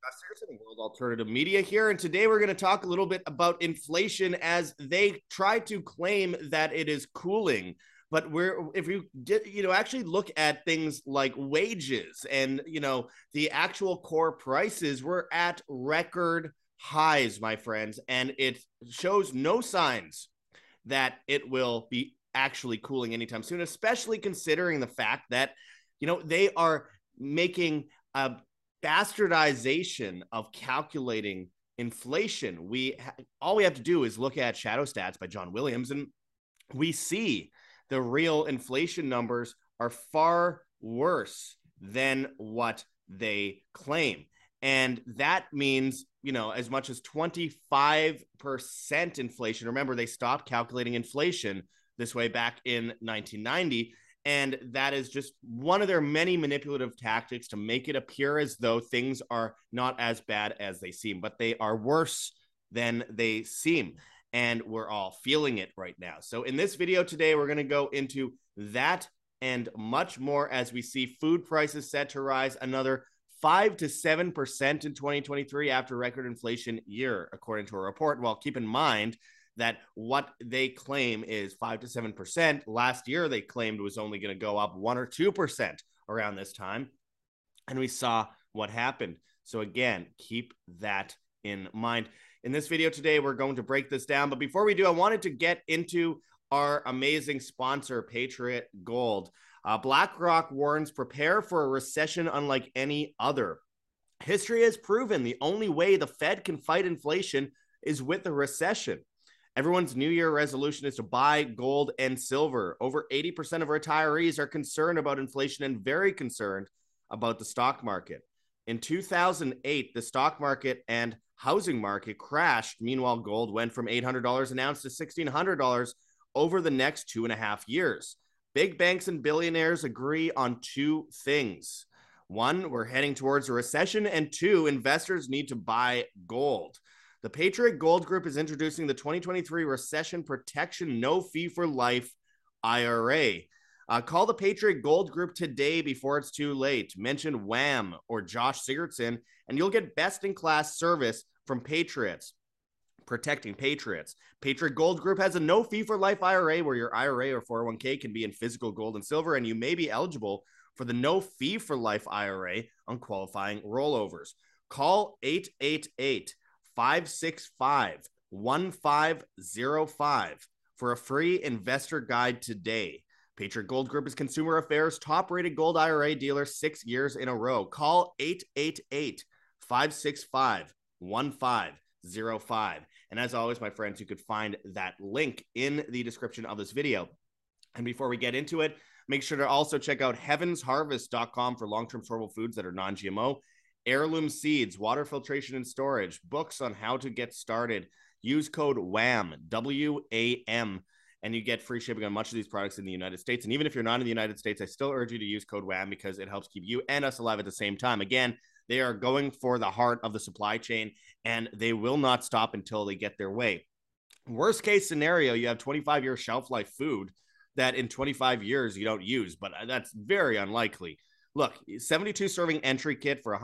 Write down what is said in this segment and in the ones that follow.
Sigurdsson, World Alternative Media here, and today we're going to talk a little bit about inflation as they try to claim that it is cooling. But if you get, actually look at things like wages and, the actual core prices, we're at record highs, my friends, and it shows no signs that it will be actually cooling anytime soon, especially considering the fact that, they are making a bastardization of calculating inflation. All we have to do is look at Shadow Stats by John Williams, and we see the real inflation numbers are far worse than what they claim. And that means, as much as 25% inflation. Remember, they stopped calculating inflation this way back in 1990. And that is just one of their many manipulative tactics to make it appear as though things are not as bad as they seem, but they are worse than they seem. And we're all feeling it right now. So in this video today, we're going to go into that and much more as we see food prices set to rise another 5 to 7% in 2023 after record inflation year, according to a report. Well, keep in mind that what they claim is 5 to 7%. Last year, they claimed was only going to go up 1 or 2% around this time. And we saw what happened. So again, keep that in mind. In this video today, we're going to break this down. But before we do, I wanted to get into our amazing sponsor, Patriot Gold. BlackRock warns, prepare for a recession unlike any other. History has proven the only way the Fed can fight inflation is with a recession. Everyone's New Year resolution is to buy gold and silver. Over 80% of retirees are concerned about inflation and very concerned about the stock market. In 2008, the stock market and housing market crashed. Meanwhile, gold went from $800 an ounce to $1,600 over the next 2.5 years. Big banks and billionaires agree on two things. One, we're heading towards a recession, and two, investors need to buy gold. The Patriot Gold Group is introducing the 2023 Recession Protection No Fee for Life IRA. Call the Patriot Gold Group today before it's too late. Mention Wham or Josh Sigurdsson, and you'll get best-in-class service from Patriots, protecting Patriots. Patriot Gold Group has a no fee for life IRA where your IRA or 401k can be in physical gold and silver, and you may be eligible for the no fee for life IRA on qualifying rollovers. Call 888-565-1505 for a free investor guide today. Patriot Gold Group is Consumer Affairs top-rated gold IRA dealer 6 years in a row. Call 888-565-1505. And as always, my friends, you could find that link in the description of this video. And before we get into it, make sure to also check out heavensharvest.com for long-term storable foods that are non-GMO. Heirloom Seeds, water filtration and storage, books on how to get started. Use code WHAM, W-A-M, and you get free shipping on much of these products in the United States. And even if you're not in the United States, I still urge you to use code WHAM because it helps keep you and us alive at the same time. Again, they are going for the heart of the supply chain, and they will not stop until they get their way. Worst case scenario, you have 25-year shelf life food that in 25 years you don't use, but that's very unlikely. Look, 72 serving entry kit for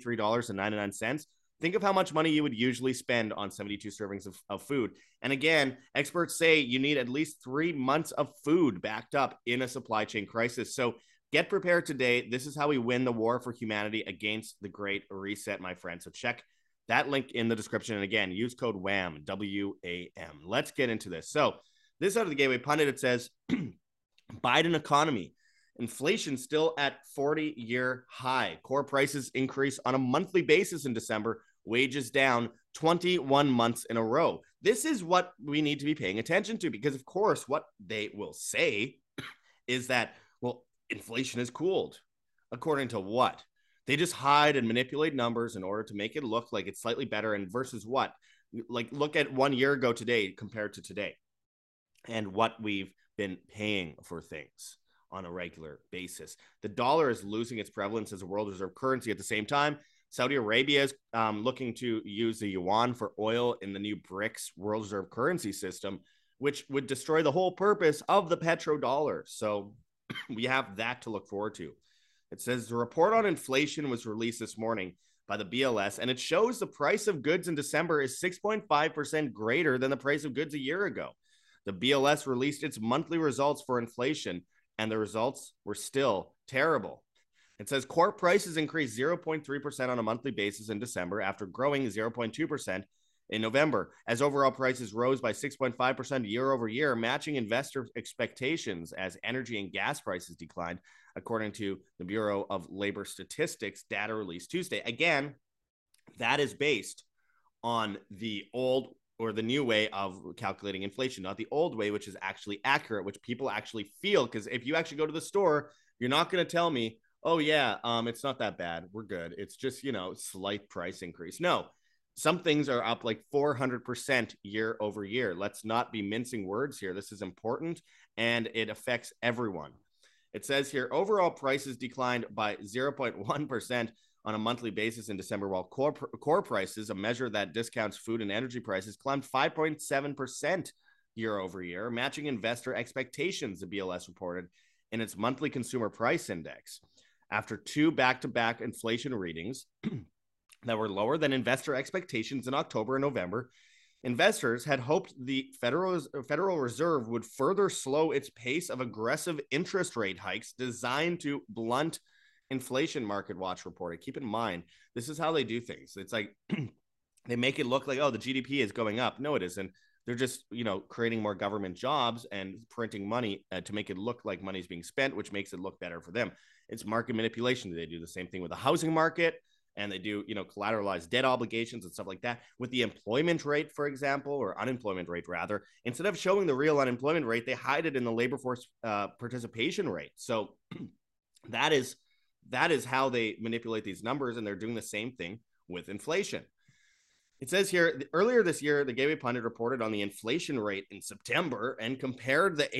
$183.99. Think of how much money you would usually spend on 72 servings of food. And again, experts say you need at least 3 months of food backed up in a supply chain crisis. So get prepared today. This is how we win the war for humanity against the Great Reset, my friend. So check that link in the description. And again, use code WHAM, W-A-M. Let's get into this. So this out of the Gateway Pundit, it says, Biden economy. Inflation still at 40-year high. Core prices increase on a monthly basis in December. Wages down 21 months in a row. This is what we need to be paying attention to because, of course, what they will say is that, well, inflation has cooled. According to what? They just hide and manipulate numbers in order to make it look like it's slightly better. And versus what? Like, look at 1 year ago today compared to today and what we've been paying for things on a regular basis. The dollar is losing its prevalence as a world reserve currency. At the same time, Saudi Arabia is looking to use the yuan for oil in the new BRICS world reserve currency system, which would destroy the whole purpose of the petrodollar. So we have that to look forward to. It says the report on inflation was released this morning, by the BLS, and it shows the price of goods in December is 6.5% greater than the price of goods a year ago. The BLS released its monthly results for inflation, and the results were still terrible. It says core prices increased 0.3% on a monthly basis in December after growing 0.2% in November, as overall prices rose by 6.5% year over year, matching investor expectations as energy and gas prices declined, according to the Bureau of Labor Statistics data released Tuesday. Again, that is based on the old or the new way of calculating inflation, not the old way, which is actually accurate, which people actually feel. Because if you actually go to the store, you're not going to tell me, oh yeah, it's not that bad, we're good, it's just, slight price increase. No, some things are up like 400% year over year. Let's not be mincing words here. This is important, and it affects everyone. It says here, overall prices declined by 0.1% on a monthly basis in December, while core prices, a measure that discounts food and energy prices, climbed 5.7% year over year, matching investor expectations, the BLS reported in its monthly consumer price index. After two back-to-back inflation readings that were lower than investor expectations in October and November, investors had hoped the Federal Reserve would further slow its pace of aggressive interest rate hikes designed to blunt inflation, Market Watch reported. Keep in mind, this is how they do things. It's like they make it look like, oh, the GDP is going up. No, it isn't. They're just, creating more government jobs and printing money to make it look like money's being spent, which makes it look better for them. It's market manipulation. They do the same thing with the housing market, and they do, collateralized debt obligations and stuff like that. With the employment rate, for example, or unemployment rate, rather, instead of showing the real unemployment rate, they hide it in the labor force participation rate. So that is how they manipulate these numbers, and they're doing the same thing with inflation. It says here, earlier this year, the Gateway Pundit reported on the inflation rate in September and compared the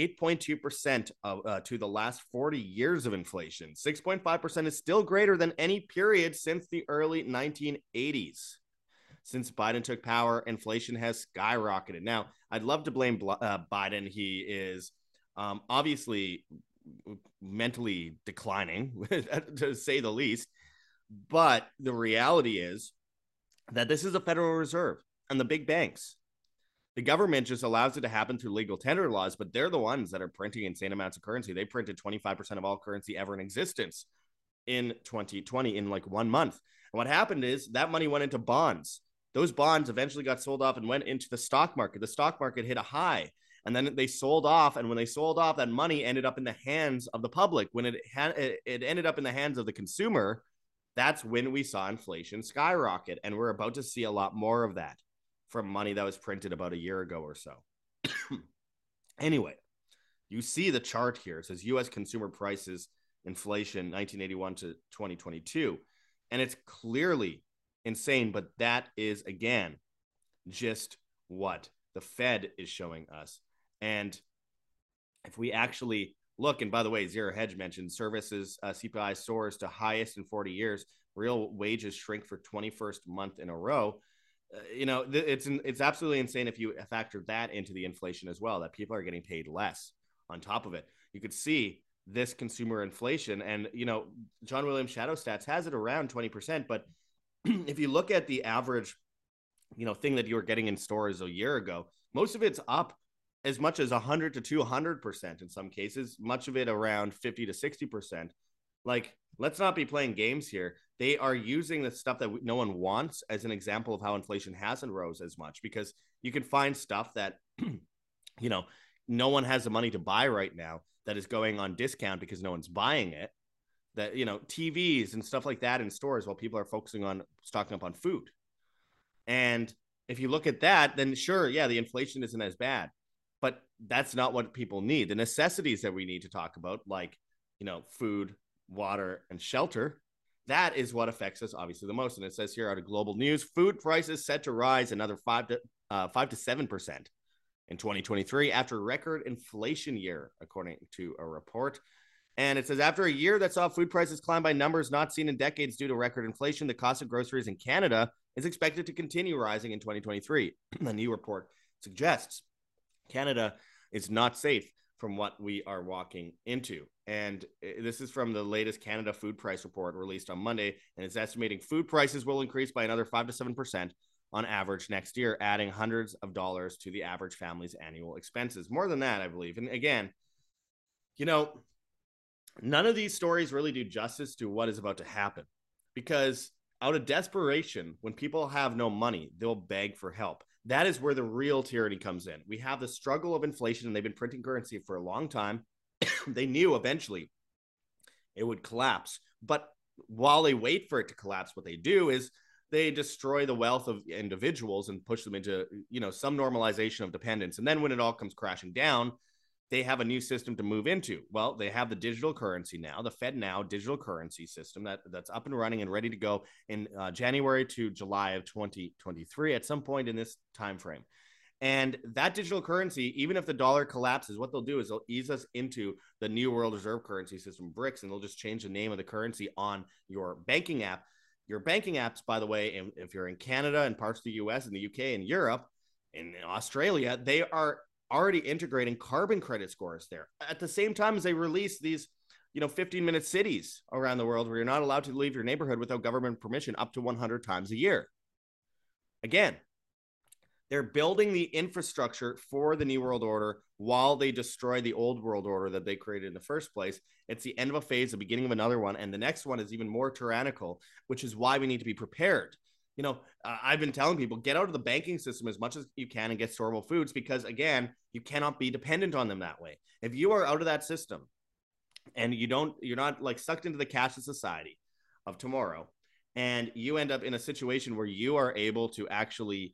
8.2% to the last 40 years of inflation. 6.5% is still greater than any period since the early 1980s. Since Biden took power, inflation has skyrocketed. Now, I'd love to blame Biden. He is obviously mentally declining, to say the least. But the reality is that this is a Federal Reserve and the big banks. The government just allows it to happen through legal tender laws, but they're the ones that are printing insane amounts of currency. They printed 25% of all currency ever in existence in 2020 in like 1 month. And what happened is that money went into bonds. Those bonds eventually got sold off and went into the stock market. The stock market hit a high, and then they sold off. And when they sold off, that money ended up in the hands of the public. When it ended up in the hands of the consumer, that's when we saw inflation skyrocket. And we're about to see a lot more of that from money that was printed about a year ago or so. Anyway, you see the chart here. It says U.S. consumer prices, inflation, 1981 to 2022. And it's clearly insane, but that is, again, just what the Fed is showing us. And if we actually look, and by the way, Zero Hedge mentioned services CPI soars to highest in 40 years. Real wages shrink for 21st month in a row. It's absolutely insane if you factor that into the inflation as well, that people are getting paid less on top of it. You could see this consumer inflation, and John Williams Shadow Stats has it around 20%. But if you look at the average, thing that you were getting in stores a year ago, most of it's up as much as 100 to 200% in some cases, much of it around 50 to 60%. Like, let's not be playing games here. They are using the stuff that no one wants as an example of how inflation hasn't rose as much, because you can find stuff that, no one has the money to buy right now that is going on discount because no one's buying it. That, TVs and stuff like that in stores while people are focusing on stocking up on food. And if you look at that, then sure, yeah, the inflation isn't as bad. But that's not what people need. The necessities that we need to talk about, like, food, water, and shelter, that is what affects us obviously the most. And it says here out of Global News, food prices set to rise another 5 to 7% in 2023 after a record inflation year, according to a report. And it says after a year that saw food prices climb by numbers not seen in decades due to record inflation, the cost of groceries in Canada is expected to continue rising in 2023. The new report suggests Canada is not safe from what we are walking into. And this is from the latest Canada Food Price Report released on Monday, and it's estimating food prices will increase by another 5 to 7% on average next year, adding hundreds of dollars to the average family's annual expenses. More than that, I believe. And again, you know, none of these stories really do justice to what is about to happen, because out of desperation, when people have no money, they'll beg for help. That is where the real tyranny comes in. We have the struggle of inflation, and they've been printing currency for a long time. They knew eventually it would collapse. But while they wait for it to collapse, what they do is they destroy the wealth of individuals and push them into, some normalization of dependence. And then when it all comes crashing down, they have a new system to move into. Well, they have the digital currency now, the FedNow digital currency system that's up and running and ready to go in January to July of 2023 at some point in this time frame. And that digital currency, even if the dollar collapses, what they'll do is they'll ease us into the new world reserve currency system, BRICS, and they'll just change the name of the currency on your banking app. Your banking apps, by the way, if you're in Canada and parts of the US and the UK and Europe and Australia, they are already integrating carbon credit scores there at the same time as they release these 15-minute cities around the world where you're not allowed to leave your neighborhood without government permission up to 100 times a year. Again, they're building the infrastructure for the new world order while they destroy the old world order that they created in the first place. It's the end of a phase, the beginning of another one, and the next one is even more tyrannical, which is why we need to be prepared. I've been telling people, get out of the banking system as much as you can and get storable foods, because again, you cannot be dependent on them that way. If you are out of that system and you're not like sucked into the cashless society of tomorrow, and you end up in a situation where you are able to actually,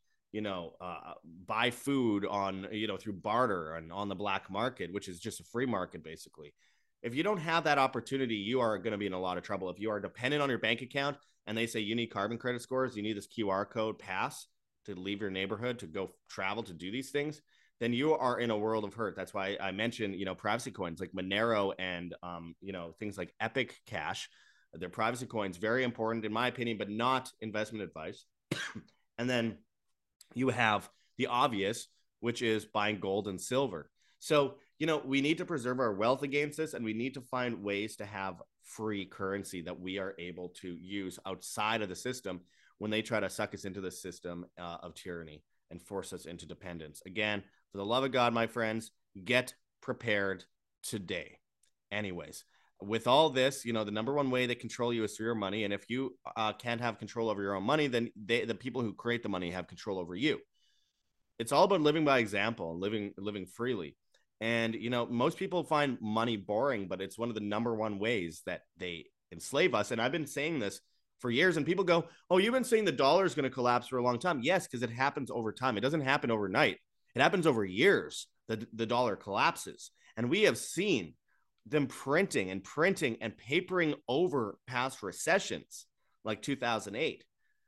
buy food on, through barter and on the black market, which is just a free market, basically. If you don't have that opportunity, you are going to be in a lot of trouble. If you are dependent on your bank account and they say you need carbon credit scores, you need this QR code pass to leave your neighborhood, to go travel, to do these things, then you are in a world of hurt. That's why I mentioned, privacy coins like Monero and, things like Epic Cash. They're privacy coins, very important in my opinion, but not investment advice. And then you have the obvious, which is buying gold and silver. So, we need to preserve our wealth against this, and we need to find ways to have free currency that we are able to use outside of the system when they try to suck us into the system of tyranny and force us into dependence. Again, for the love of God, my friends, get prepared today. Anyways, with all this, the number one way they control you is through your money. And if you can't have control over your own money, then the people who create the money have control over you. It's all about living by example, living freely. And, most people find money boring, but it's one of the number one ways that they enslave us. And I've been saying this for years, and people go, oh, you've been saying the dollar is going to collapse for a long time. Yes, because it happens over time. It doesn't happen overnight. It happens over years that the dollar collapses. And we have seen them printing and papering over past recessions like 2008.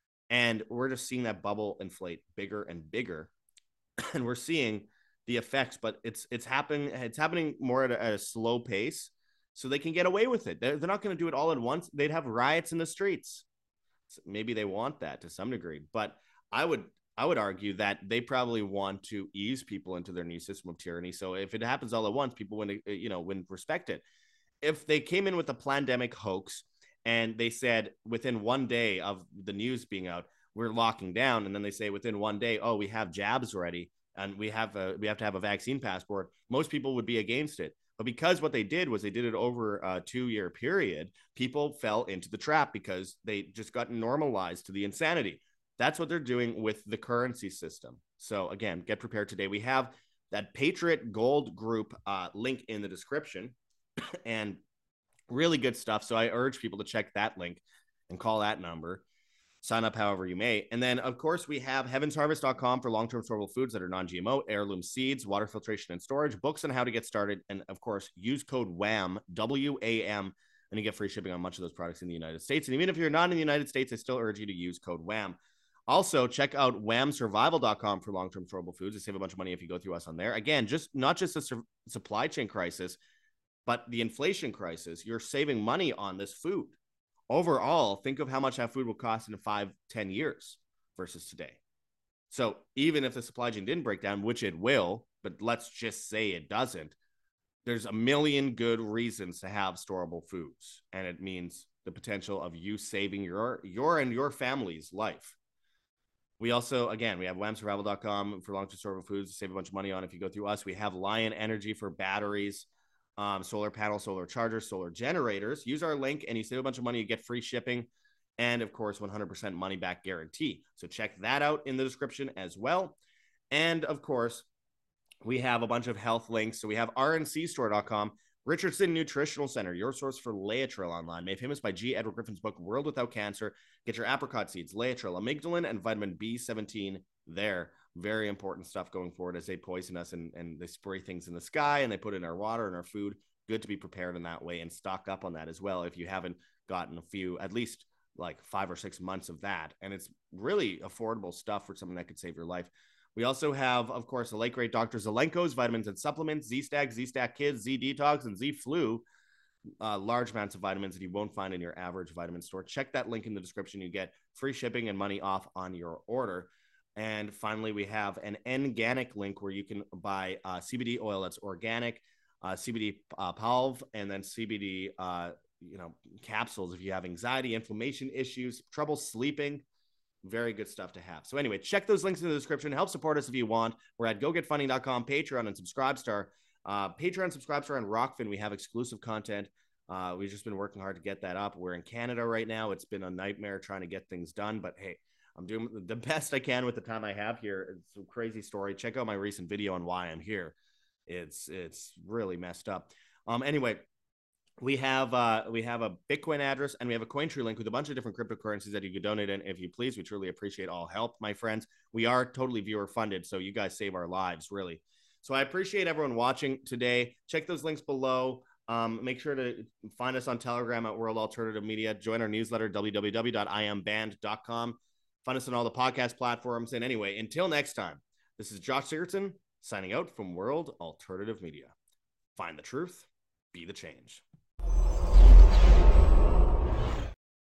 And we're just seeing that bubble inflate bigger and bigger. And we're seeing the effects, but it's happening more at a slow pace, so they can get away with it. They're not going to do it all at once. They'd have riots in the streets. So maybe they want that to some degree, but I would argue that they probably want to ease people into their new system of tyranny. So if it happens all at once, people wouldn't respect it. If they came in with a pandemic hoax and they said within one day of the news being out, we're locking down, and then they say within one day, oh, we have jabs ready, and we have to have a vaccine passport, most people would be against it. But because what they did was they did it over a 2-year period, people fell into the trap because they just got normalized to the insanity. That's what they're doing with the currency system. So again, get prepared today. We have that Patriot Gold Group link in the description and really good stuff. So I urge people to check that link and call that number. Sign up however you may. And then, of course, we have heavensharvest.com for long-term storable foods that are non-GMO, heirloom seeds, water filtration and storage, books on how to get started. And, of course, use code WHAM, W-A-M, and you get free shipping on much of those products in the United States. And even if you're not in the United States, I still urge you to use code WHAM. Also, check out whamsurvival.com for long-term storable foods. You save a bunch of money if you go through us on there. Again, not just the supply chain crisis, but the inflation crisis. You're saving money on this food. Overall, think of how much that food will cost in 5-10 years versus today. So even if the supply chain didn't break down, which it will, but let's just say it doesn't, there's a million good reasons to have storable foods, and it means the potential of you saving your and your family's life. We also, again, we have whamsurvival.com for long-term storable foods to save a bunch of money on if you go through us. We have Lion Energy for batteries, solar panels, solar chargers, solar generators. Use our link and you save a bunch of money. You get free shipping and, of course, 100% money back guarantee. So check that out in the description as well. And, of course, we have a bunch of health links. So we have rncstore.com, Richardson Nutritional Center, your source for Laetrile online, made famous by G. Edward Griffin's book, World Without Cancer. Get your apricot seeds, Laetrile, amygdalin, and vitamin B17 there. Very important stuff going forward as they poison us and they spray things in the sky and they put it in our water and our food. Good to be prepared in that way and stock up on that as well if you haven't gotten a few, at least like 5 or 6 months of that. And it's really affordable stuff for something that could save your life. We also have, of course, the late great Dr. Zelenko's vitamins and supplements, Z-Stack, Z-Stack Kids, Z-Detox, and Z-Flu. Large amounts of vitamins that you won't find in your average vitamin store. Check that link in the description. You get free shipping and money off on your order. And finally, we have an Organic link where you can buy CBD oil that's organic, CBD Palv, and then CBD capsules if you have anxiety, inflammation issues, trouble sleeping. Very good stuff to have. So anyway, check those links in the description. Help support us if you want. We're at gogetfunding.com, Patreon, and Subscribestar. Patreon, Subscribestar, and Rockfin, we have exclusive content. We've just been working hard to get that up. We're in Canada right now. It's been a nightmare trying to get things done, but hey, I'm doing the best I can with the time I have here. It's a crazy story. Check out my recent video on why I'm here. It's really messed up. Anyway, we have a Bitcoin address and we have a Cointree link with a bunch of different cryptocurrencies that you could donate in if you please. We truly appreciate all help, my friends. We are totally viewer funded, so you guys save our lives, really. So I appreciate everyone watching today. Check those links below. Make sure to find us on Telegram at World Alternative Media. Join our newsletter, www.iamband.com. Find us on all the podcast platforms. And anyway, until next time, this is Josh Sigurdsson signing out from World Alternative Media. Find the truth, be the change.